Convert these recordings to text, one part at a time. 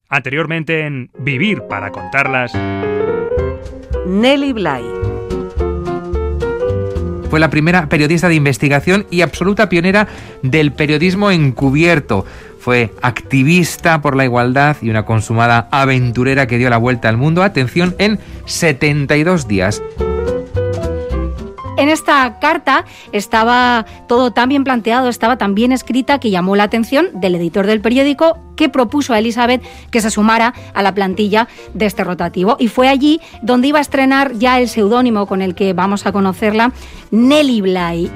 Anteriormente en Vivir para contarlas. Nelly Bly. Fue la primera periodista de investigación y absoluta pionera del periodismo encubierto. Fue activista por la igualdad y una consumada aventurera que dio la vuelta al mundo, atención, en 72 días. En esta carta estaba todo tan bien planteado, estaba tan bien escrita que llamó la atención del editor del periódico, que propuso a Elizabeth que se sumara a la plantilla de este rotativo. Y fue allí donde iba a estrenar ya el seudónimo con el que vamos a conocerla, Nelly Bly.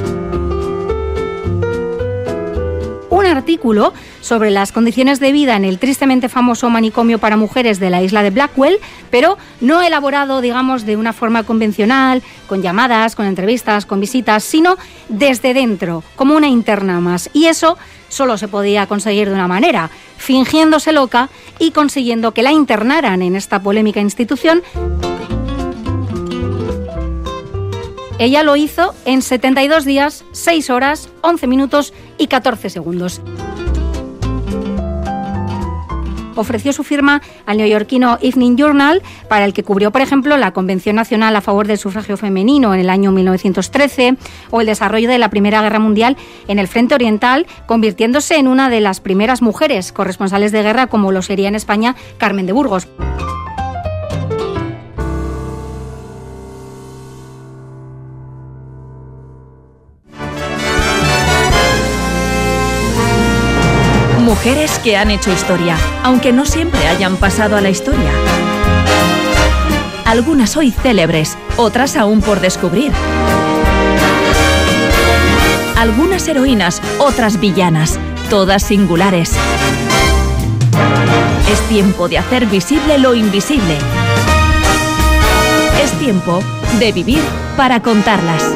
Un artículo sobre las condiciones de vida en el tristemente famoso manicomio para mujeres de la isla de Blackwell, pero no elaborado, digamos, de una forma convencional, con llamadas, con entrevistas, con visitas, sino desde dentro, como una interna más. Y eso solo se podía conseguir de una manera, fingiéndose loca y consiguiendo que la internaran en esta polémica institución. Ella lo hizo en 72 días, 6 horas, 11 minutos y 14 segundos. Ofreció su firma al neoyorquino Evening Journal, para el que cubrió, por ejemplo, la Convención Nacional a favor del sufragio femenino en el año 1913 o el desarrollo de la Primera Guerra Mundial en el Frente Oriental, convirtiéndose en una de las primeras mujeres corresponsales de guerra, como lo sería en España Carmen de Burgos. Mujeres que han hecho historia, aunque no siempre hayan pasado a la historia. Algunas hoy célebres, otras aún por descubrir. Algunas heroínas, otras villanas, todas singulares. Es tiempo de hacer visible lo invisible. Es tiempo de vivir para contarlas.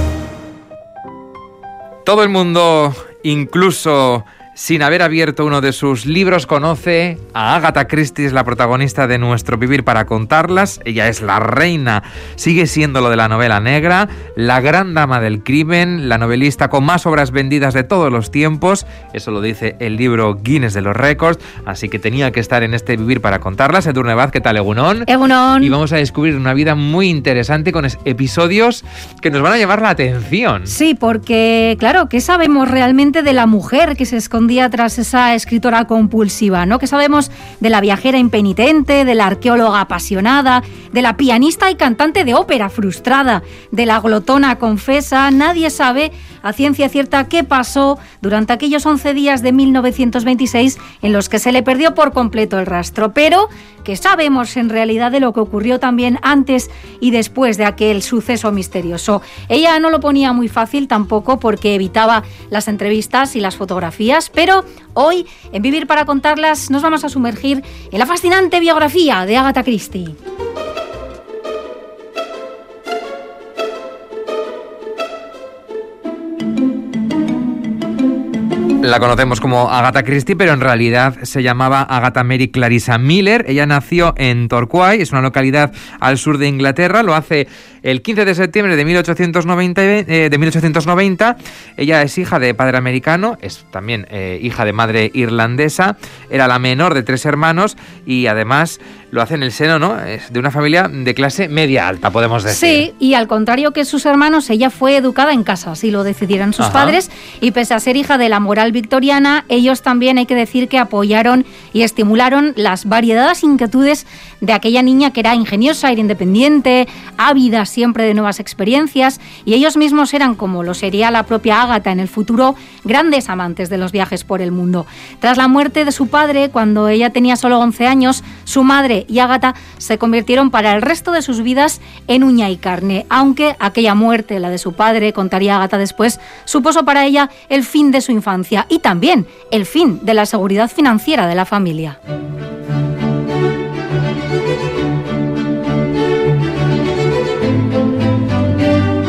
Todo el mundo, incluso sin haber abierto uno de sus libros, conoce a Agatha Christie, es la protagonista de nuestro Vivir para contarlas. Ella es la reina, sigue siendo lo de la novela negra, la gran dama del crimen, la novelista con más obras vendidas de todos los tiempos. Eso lo dice el libro Guinness de los récords, así que tenía que estar en este Vivir para contarlas. Edurne Baz, ¿qué tal, Egunon? Egunon. Y vamos a descubrir una vida muy interesante con episodios que nos van a llamar la atención. Sí, porque, claro, ¿qué sabemos realmente de la mujer que se esconde tras esa escritora compulsiva, ¿no? ¿Qué sabemos de la viajera impenitente, de la arqueóloga apasionada, de la pianista y cantante de ópera frustrada, de la glotona confesa? Nadie sabe a ciencia cierta qué pasó durante aquellos 11 días de 1926 en los que se le perdió por completo el rastro, pero ¿qué sabemos en realidad de lo que ocurrió también antes y después de aquel suceso misterioso? Ella no lo ponía muy fácil tampoco, porque evitaba las entrevistas y las fotografías, pero hoy, en Vivir para contarlas, nos vamos a sumergir en la fascinante biografía de Agatha Christie. La conocemos como Agatha Christie, pero en realidad se llamaba Agatha Mary Clarissa Miller. Ella nació en Torquay, es una localidad al sur de Inglaterra. Lo hace el 15 de septiembre de 1890. Ella es hija de padre americano, es también hija de madre irlandesa. Era la menor de 3 hermanos y además lo hace en el seno, ¿no?, es de una familia de clase media alta, podemos decir. Sí, y al contrario que sus hermanos, ella fue educada en casa, así lo decidieron sus padres, y pese a ser hija de la moral victoriana, ellos también, hay que decir, que apoyaron y estimularon las variadas inquietudes de aquella niña, que era ingeniosa, era independiente, ávida siempre de nuevas experiencias, y ellos mismos eran, como lo sería la propia Agatha en el futuro, grandes amantes de los viajes por el mundo. Tras la muerte de su padre, cuando ella tenía solo 11 años, su madre y Agatha se convirtieron para el resto de sus vidas en uña y carne, aunque aquella muerte, la de su padre, contaría Agatha después, supuso para ella el fin de su infancia y también el fin de la seguridad financiera de la familia. Pues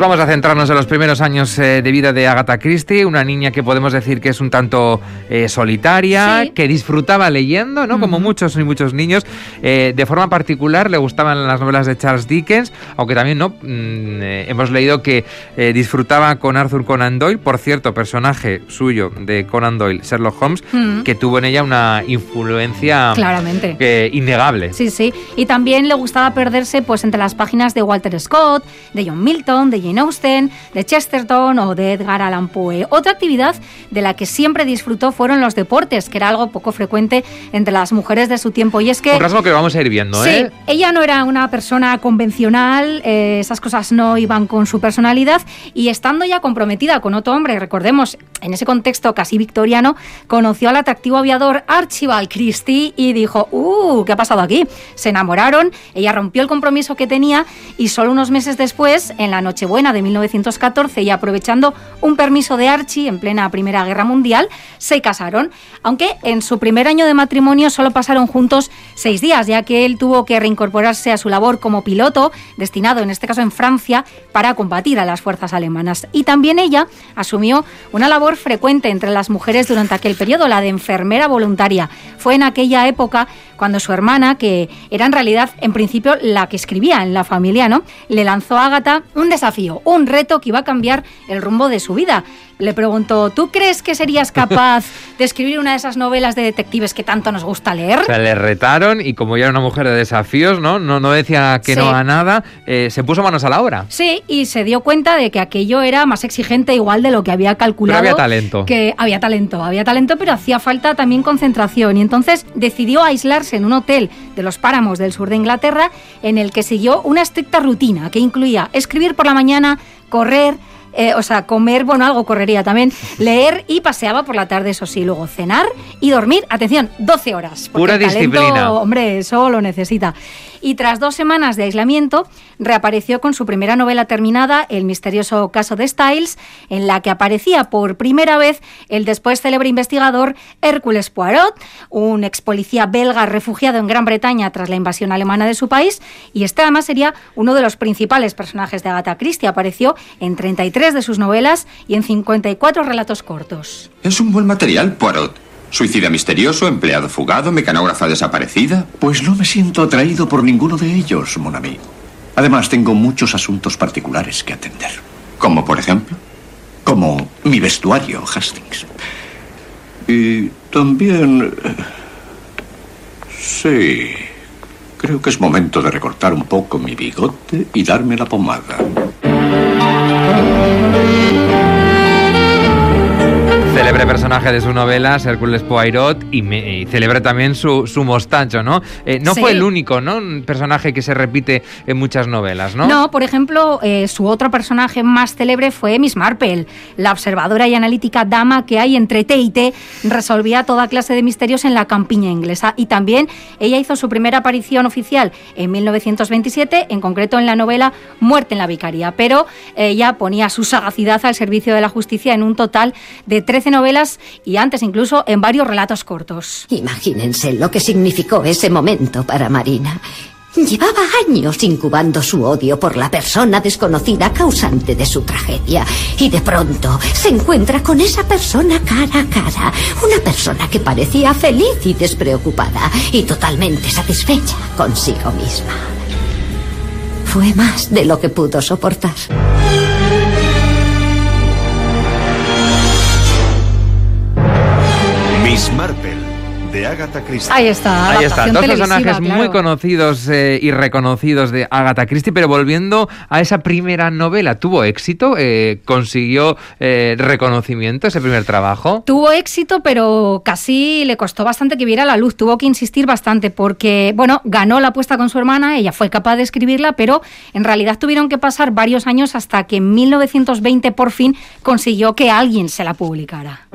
vamos a centrarnos en los primeros años de vida de Agatha Christie, una niña que podemos decir que es un tanto solitaria, que disfrutaba leyendo, ¿no? Como muchos y muchos niños. De forma particular le gustaban las novelas de Charles Dickens, aunque también no hemos leído que disfrutaba con Arthur Conan Doyle, por cierto, personaje suyo de Conan Doyle, Sherlock Holmes, que tuvo en ella una influencia claramente innegable. Sí, sí. Y también le gustaba perderse pues entre las páginas de Walter Scott, de John Milton, de Jane Austen, de Chesterton o de Edgar Allan Poe. Otra actividad de la que siempre disfrutó fueron los deportes, que era algo poco frecuente entre las mujeres de su tiempo. Y es que... un rasgo que vamos a ir viendo, sí, ella no era una persona convencional, esas cosas no iban con su personalidad, y estando ya comprometida con otro hombre, recordemos, en ese contexto casi victoriano, conoció al atractivo aviador Archibald Christie y dijo, ¿qué ha pasado aquí? Se enamoraron, ella rompió el compromiso que tenía y solo unos meses después, en la Nochebuena de 1914, y aprovechando un permiso de Archie en plena Primera Guerra Mundial, se casaron, aunque en su primer año de matrimonio solo pasaron juntos 6 días, ya que él tuvo que reincorporarse a su labor como piloto, destinado en este caso en Francia, para combatir a las fuerzas alemanas. Y también ella asumió una labor frecuente entre las mujeres durante aquel periodo, la de enfermera voluntaria. Fue en aquella época cuando su hermana, que era en realidad en principio la que escribía en la familia, ¿no?, le lanzó a Agatha un desafío, un reto que iba a cambiar el rumbo de su vida. Le preguntó, ¿tú crees que serías capaz de escribir una de esas novelas de detectives que tanto nos gusta leer? O sea, le retaron y como ya era una mujer de desafíos, no decía que no a nada, se puso manos a la obra. Sí, y se dio cuenta de que aquello era más exigente igual de lo que había calculado. Pero había talento. Que había talento, pero hacía falta también concentración. Y entonces decidió aislarse en un hotel de los Páramos del sur de Inglaterra, en el que siguió una estricta rutina que incluía escribir por la mañana, correr, comer, algo correría también, leer y paseaba por la tarde, eso sí, luego cenar y dormir, atención, 12 horas. Pura disciplina. Hombre, eso lo necesita. Y tras 2 semanas de aislamiento, reapareció con su primera novela terminada, El misterioso caso de Styles, en la que aparecía por primera vez el después célebre investigador Hércules Poirot, un ex policía belga refugiado en Gran Bretaña tras la invasión alemana de su país, y este además sería uno de los principales personajes de Agatha Christie. Apareció en 33 de sus novelas y en 54 relatos cortos. Es un buen material, Poirot. Suicida misterioso, empleado fugado, mecanógrafa desaparecida. Pues no me siento atraído por ninguno de ellos, mon ami. Además, tengo muchos asuntos particulares que atender. ¿Como por ejemplo? Como mi vestuario, Hastings. Y también... sí... creo que es momento de recortar un poco mi bigote y darme la pomada. Célebre personaje de sus novelas, Hércules Poirot, y célebre también su mostacho, ¿no? No fue el único, ¿no?, un personaje que se repite en muchas novelas, ¿no? No, por ejemplo, su otro personaje más célebre fue Miss Marple, la observadora y analítica dama que hay entre té y té resolvía toda clase de misterios en la campiña inglesa. Y también ella hizo su primera aparición oficial en 1927, en concreto en la novela Muerte en la Vicaría, pero ella ponía su sagacidad al servicio de la justicia en un total de 13 novelas y antes incluso en varios relatos cortos. Imagínense lo que significó ese momento para Marina. Llevaba años incubando su odio por la persona desconocida causante de su tragedia y de pronto se encuentra con esa persona cara a cara, una persona que parecía feliz y despreocupada y totalmente satisfecha consigo misma. Fue más de lo que pudo soportar. Miss Marple, de Agatha Christie. Ahí está, dos personajes muy conocidos y reconocidos de Agatha Christie, pero volviendo a esa primera novela, ¿tuvo éxito? ¿Consiguió reconocimiento ese primer trabajo? Tuvo éxito, pero casi le costó bastante que viera la luz. Tuvo que insistir bastante porque, ganó la apuesta con su hermana, ella fue capaz de escribirla, pero en realidad tuvieron que pasar varios años hasta que en 1920 por fin consiguió que alguien se la publicara.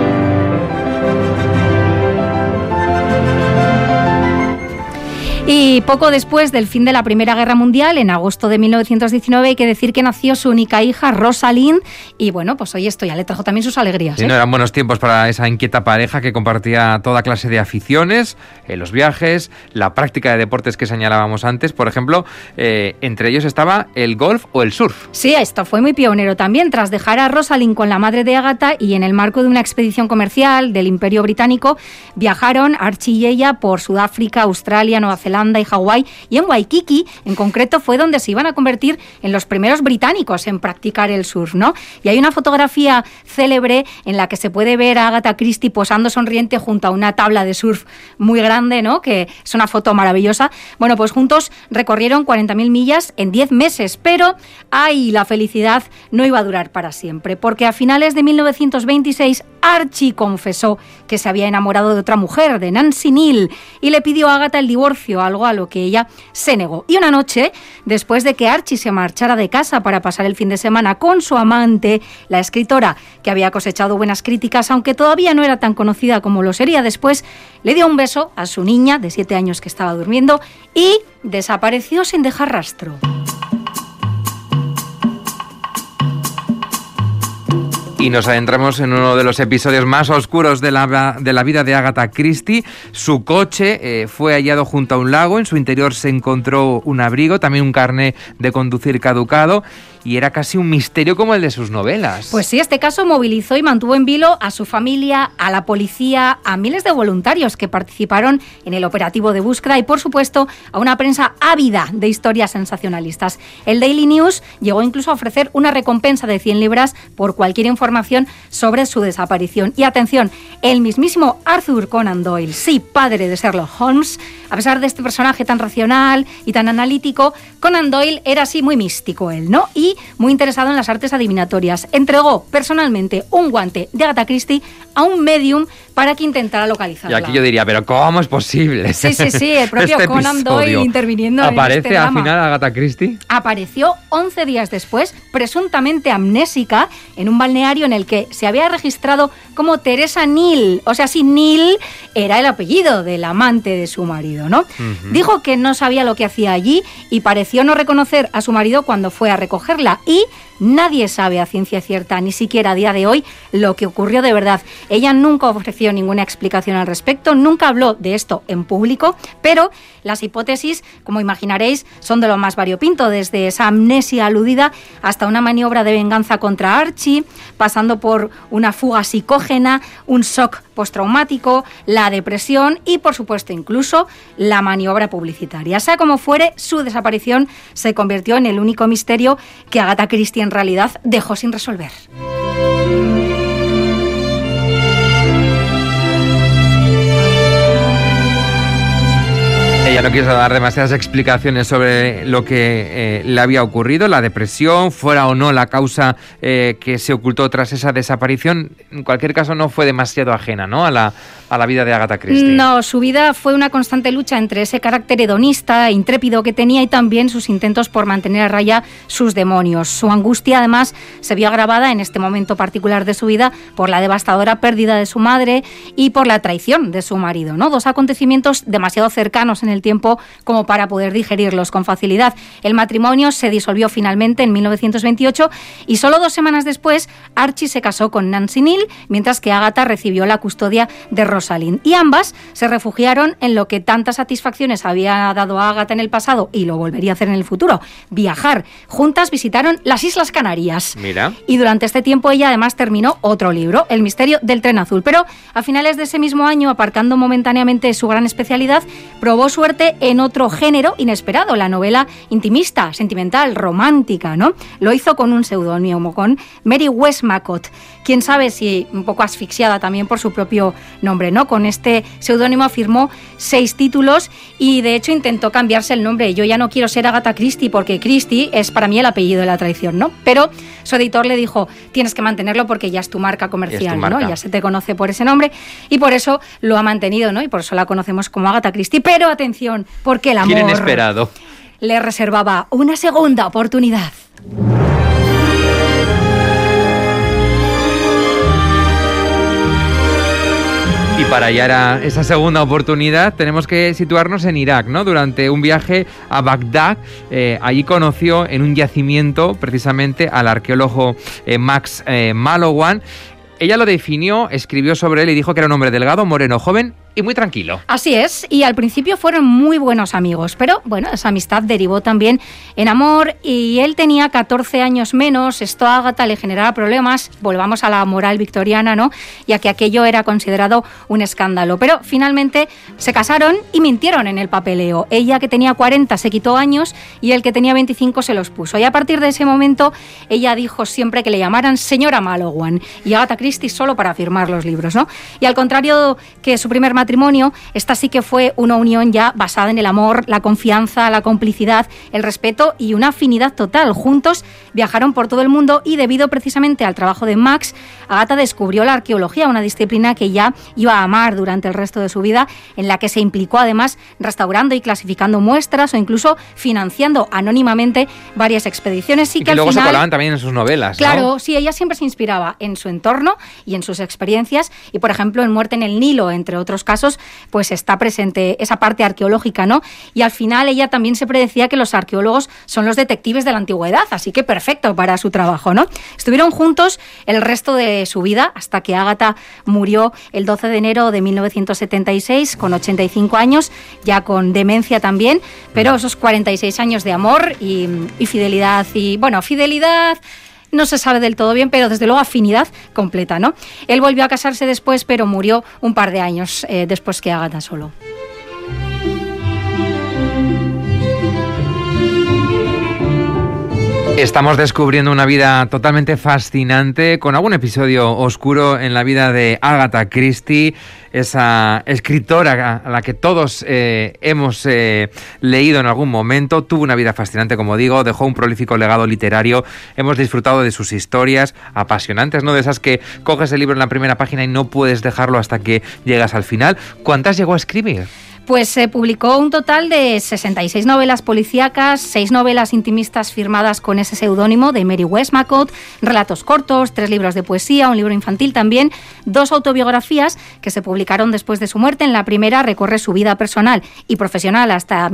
Y Y poco después del fin de la Primera Guerra Mundial, en agosto de 1919, hay que decir que nació su única hija, Rosalind, y bueno, pues hoy esto ya le trajo también sus alegrías. Sí, no eran buenos tiempos para esa inquieta pareja que compartía toda clase de aficiones, los viajes, la práctica de deportes que señalábamos antes, por ejemplo, entre ellos estaba el golf o el surf. Sí, esto fue muy pionero también. Tras dejar a Rosalind con la madre de Agatha y en el marco de una expedición comercial del Imperio Británico, viajaron Archie y ella por Sudáfrica, Australia, Nueva Zelanda y Hawái, y en Waikiki, en concreto, fue donde se iban a convertir en los primeros británicos en practicar el surf, ¿no? Y hay una fotografía célebre en la que se puede ver a Agatha Christie posando sonriente junto a una tabla de surf muy grande, ¿no? Que es una foto maravillosa. Bueno, pues juntos recorrieron 40.000 millas en 10 meses, pero la felicidad no iba a durar para siempre, porque a finales de 1926 Archie confesó que se había enamorado de otra mujer, de Nancy Neal, y le pidió a Agatha el divorcio, algo a lo que ella se negó. Y una noche, después de que Archie se marchara de casa para pasar el fin de semana con su amante, la escritora, que había cosechado buenas críticas, aunque todavía no era tan conocida como lo sería después, le dio un beso a su niña de 7 años que estaba durmiendo y desapareció sin dejar rastro. Y nos adentramos en uno de los episodios más oscuros de la vida de Agatha Christie. Su coche fue hallado junto a un lago. En su interior se encontró un abrigo, también un carné de conducir caducado. Y era casi un misterio como el de sus novelas. Pues sí, este caso movilizó y mantuvo en vilo a su familia, a la policía, a miles de voluntarios que participaron en el operativo de búsqueda y, por supuesto, a una prensa ávida de historias sensacionalistas. El Daily News llegó incluso a ofrecer una recompensa de 100 libras por cualquier información sobre su desaparición. Y atención, el mismísimo Arthur Conan Doyle, sí, padre de Sherlock Holmes, a pesar de este personaje tan racional y tan analítico, Conan Doyle era así muy místico él, ¿no? Y muy interesado en las artes adivinatorias. Entregó personalmente un guante de Agatha Christie a un medium para que intentara localizarla. Y aquí yo diría, ¿pero cómo es posible? Sí, el propio Conan Doyle interviniendo en este drama. ¿Aparece al final Agatha Christie? Apareció 11 días después, presuntamente amnésica, en un balneario en el que se había registrado como Teresa Neal. O sea, sí, Neal era el apellido del amante de su marido, ¿no? Uh-huh. Dijo que no sabía lo que hacía allí y pareció no reconocer a su marido cuando fue a recogerla. Y nadie sabe a ciencia cierta, ni siquiera a día de hoy, lo que ocurrió de verdad. Ella nunca ofreció ninguna explicación al respecto, nunca habló de esto en público, pero las hipótesis, como imaginaréis, son de lo más variopinto, desde esa amnesia aludida hasta una maniobra de venganza contra Archie, pasando por una fuga psicógena, un shock postraumático, la depresión y, por supuesto, incluso la maniobra publicitaria. Sea como fuere, su desaparición se convirtió en el único misterio que Agatha Christie en realidad dejó sin resolver. Ella no quiso dar demasiadas explicaciones sobre lo que le había ocurrido, la depresión, fuera o no la causa que se ocultó tras esa desaparición. En cualquier caso, no fue demasiado ajena, ¿no?, a la vida de Agatha Christie. No, su vida fue una constante lucha entre ese carácter hedonista e intrépido que tenía y también sus intentos por mantener a raya sus demonios. Su angustia, además, se vio agravada en este momento particular de su vida por la devastadora pérdida de su madre y por la traición de su marido, ¿no? Dos acontecimientos demasiado cercanos en el tiempo como para poder digerirlos con facilidad. El matrimonio se disolvió finalmente en 1928 y solo 2 semanas después Archie se casó con Nancy Neal, mientras que Agatha recibió la custodia de Rosalind. Y ambas se refugiaron en lo que tantas satisfacciones había dado a Agatha en el pasado y lo volvería a hacer en el futuro: viajar. Juntas visitaron las Islas Canarias. Mira. Y durante este tiempo ella además terminó otro libro, El misterio del tren azul. Pero a finales de ese mismo año, aparcando momentáneamente su gran especialidad, probó suerte en otro género inesperado, la novela intimista, sentimental, romántica, ¿no? Lo hizo con un seudónimo, con Mary Westmacott. Quién sabe si un poco asfixiada también por su propio nombre, ¿no? Con este seudónimo firmó 6 títulos y de hecho intentó cambiarse el nombre. Yo ya no quiero ser Agatha Christie porque Christie es para mí el apellido de la traición, ¿no? Pero su editor le dijo, tienes que mantenerlo porque ya es tu marca comercial, ¿no? Ya se te conoce por ese nombre y por eso lo ha mantenido, ¿no? Y por eso la conocemos como Agatha Christie. Pero atención, porque el amor inesperado le reservaba una segunda oportunidad. Y para hallar esa segunda oportunidad tenemos que situarnos en Irak, ¿no? Durante un viaje a Bagdad, allí conoció en un yacimiento precisamente al arqueólogo Max Mallowan. Ella lo definió, escribió sobre él y dijo que era un hombre delgado, moreno, joven y muy tranquilo. Así es, y al principio fueron muy buenos amigos, pero bueno, esa amistad derivó también en amor y él tenía 14 años menos, esto a Ágata le generaba problemas, volvamos a la moral victoriana, ¿no? Ya que aquello era considerado un escándalo, pero finalmente se casaron y mintieron en el papeleo. Ella, que tenía 40, se quitó años y el que tenía 25 se los puso. Y a partir de ese momento ella dijo siempre que le llamaran señora Mallowan y Agatha Christie solo para firmar los libros, ¿no? Y al contrario que su primer matrimonio, esta sí que fue una unión ya basada en el amor, la confianza, la complicidad, el respeto y una afinidad total. Juntos viajaron por todo el mundo y debido precisamente al trabajo de Max, Agatha descubrió la arqueología, una disciplina que ya iba a amar durante el resto de su vida, en la que se implicó además restaurando y clasificando muestras o incluso financiando anónimamente varias expediciones. Y que luego al final se colaban también en sus novelas, claro, ¿no? Sí, ella siempre se inspiraba en su entorno y en sus experiencias y, por ejemplo, en Muerte en el Nilo, entre otros casos, pues está presente esa parte arqueológica, ¿no? Y al final ella también se predecía que los arqueólogos son los detectives de la antigüedad, así que perfecto para su trabajo, ¿no? Estuvieron juntos el resto de su vida hasta que Ágata murió el 12 de enero de 1976 con 85 años, ya con demencia también, pero esos 46 años de amor y fidelidad y, bueno, fidelidad no se sabe del todo bien, pero desde luego afinidad completa, ¿no? Él volvió a casarse después, pero murió un par de años después que Ágata solo. Estamos descubriendo una vida totalmente fascinante, con algún episodio oscuro en la vida de Agatha Christie, esa escritora a la que todos hemos leído en algún momento. Tuvo una vida fascinante, como digo, dejó un prolífico legado literario. Hemos disfrutado de sus historias apasionantes, ¿no? De esas que coges el libro en la primera página y no puedes dejarlo hasta que llegas al final. ¿Cuántas llegó a escribir? Pues se publicó un total de 66 novelas policíacas, 6 novelas intimistas firmadas con ese seudónimo de Mary Westmacott, relatos cortos, 3 libros de poesía, un libro infantil también, 2 autobiografías que se publicaron después de su muerte. En la primera recorre su vida personal y profesional hasta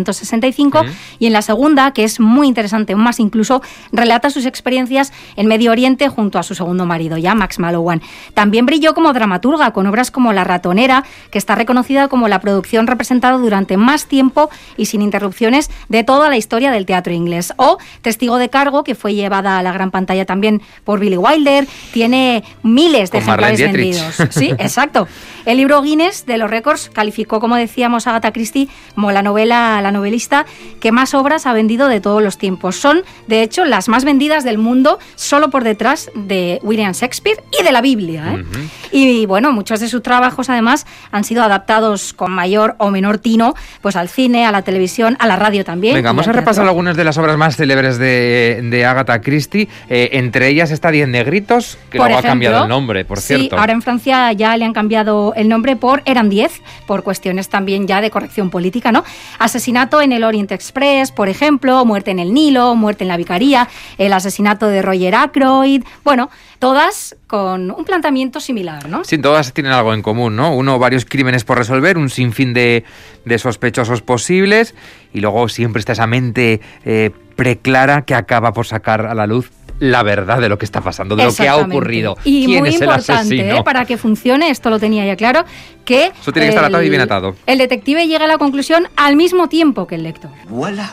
1965 y en la segunda, que es muy interesante, aún más incluso, relata sus experiencias en Medio Oriente junto a su segundo marido, ya Max Mallowan. También brilló como dramaturga con obras como La ratonera, que está reconocida como la producción representado durante más tiempo y sin interrupciones de toda la historia del teatro inglés, o Testigo de cargo, que fue llevada a la gran pantalla también por Billy Wilder, tiene miles de ejemplares vendidos. Sí, exacto. El libro Guinness de los récords calificó, como decíamos, a Agatha Christie como la novelista que más obras ha vendido de todos los tiempos. Son, de hecho, las más vendidas del mundo, solo por detrás de William Shakespeare y de la Biblia, ¿eh? Y bueno, muchos de sus trabajos además han sido adaptados con mayor o menor tino pues al cine, a la televisión, a la radio también. Venga, vamos a repasar algunas de las obras más célebres de Agatha Christie. Entre ellas está 10 negritos, que luego ha cambiado el nombre, por cierto. Sí, ahora en Francia ya le han cambiado el nombre por Eran 10, por cuestiones también ya de corrección política, ¿no? Asesinato en el Orient Express, por ejemplo, Muerte en el Nilo, Muerte en la Vicaría, el asesinato de Roger Ackroyd, bueno, todas con un planteamiento similar, ¿no? Sí, todas tienen algo en común, ¿no? Uno, varios crímenes por resolver, un sinfín de sospechosos posibles, y luego siempre está esa mente preclara que acaba por sacar a la luz la verdad de lo que está pasando, de lo que ha ocurrido. Y ¿Quién muy es importante, el asesino? para que funcione, esto lo tenía ya claro, que eso tiene que estar atado y bien atado. El detective llega a la conclusión al mismo tiempo que el lector. ¡Voilà!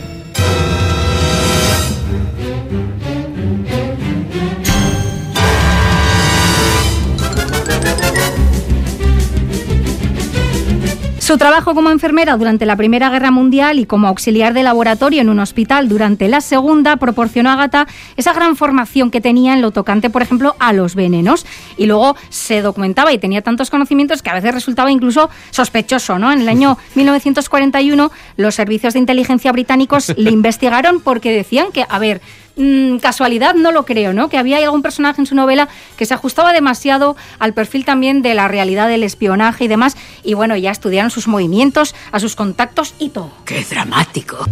Su trabajo como enfermera durante la Primera Guerra Mundial y como auxiliar de laboratorio en un hospital durante la Segunda proporcionó a Agatha esa gran formación que tenía en lo tocante, por ejemplo, a los venenos. Y luego se documentaba y tenía tantos conocimientos que a veces resultaba incluso sospechoso, ¿no? En el año 1941 los servicios de inteligencia británicos le investigaron porque decían que, a ver, casualidad no lo creo, ¿no? Que había algún personaje en su novela que se ajustaba demasiado al perfil también de la realidad del espionaje y demás, y bueno, ya estudiaron sus movimientos, a sus contactos y todo. ¡Qué dramático!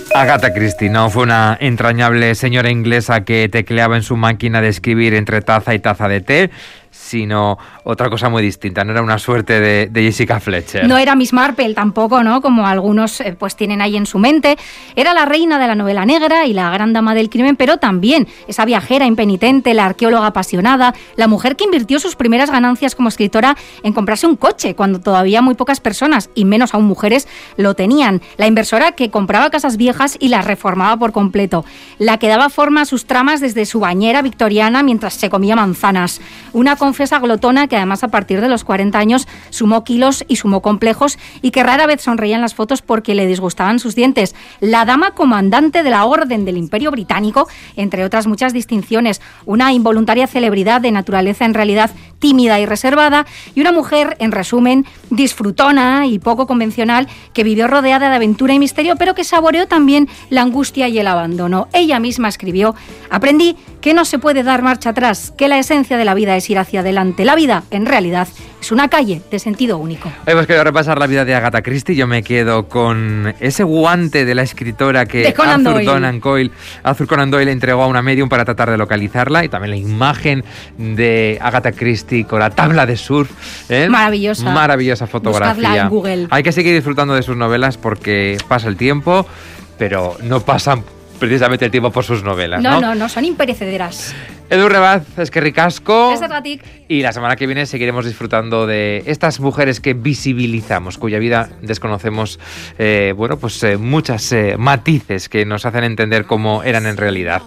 Agatha Christie no fue una entrañable señora inglesa que tecleaba en su máquina de escribir entre taza y taza de té, sino otra cosa muy distinta. No era una suerte de Jessica Fletcher. No era Miss Marple tampoco, ¿no? Como algunos pues tienen ahí en su mente. Era la reina de la novela negra y la gran dama del crimen, pero también esa viajera impenitente, la arqueóloga apasionada, la mujer que invirtió sus primeras ganancias como escritora en comprarse un coche cuando todavía muy pocas personas, y menos aún mujeres, lo tenían. La inversora que compraba casas viejas y las reformaba por completo. La que daba forma a sus tramas desde su bañera victoriana mientras se comía manzanas. Una confesa glotona que además a partir de los 40 años sumó kilos y sumó complejos y que rara vez sonreía en las fotos porque le disgustaban sus dientes. La dama comandante de la Orden del Imperio Británico, entre otras muchas distinciones. Una involuntaria celebridad de naturaleza en realidad tímida y reservada, y una mujer, en resumen, disfrutona y poco convencional, que vivió rodeada de aventura y misterio, pero que saboreó también la angustia y el abandono. Ella misma escribió: aprendí que no se puede dar marcha atrás, que la esencia de la vida es ir hacia adelante. La vida, en realidad, es una calle de sentido único. Hemos querido repasar la vida de Agatha Christie. Yo me quedo con ese guante de la escritora que Arthur Conan Doyle entregó a una medium para tratar de localizarla, y también la imagen de Agatha Christie con la tabla de surf. Maravillosa fotografía. Buscadla en Google. Hay que seguir disfrutando de sus novelas porque pasa el tiempo, pero no pasan precisamente el tiempo por sus novelas. No, son imperecederas. Edu Rebaz, eskerrik asko. Esergatik. Y la semana que viene seguiremos disfrutando de estas mujeres que visibilizamos, cuya vida desconocemos, muchas matices que nos hacen entender cómo eran en realidad.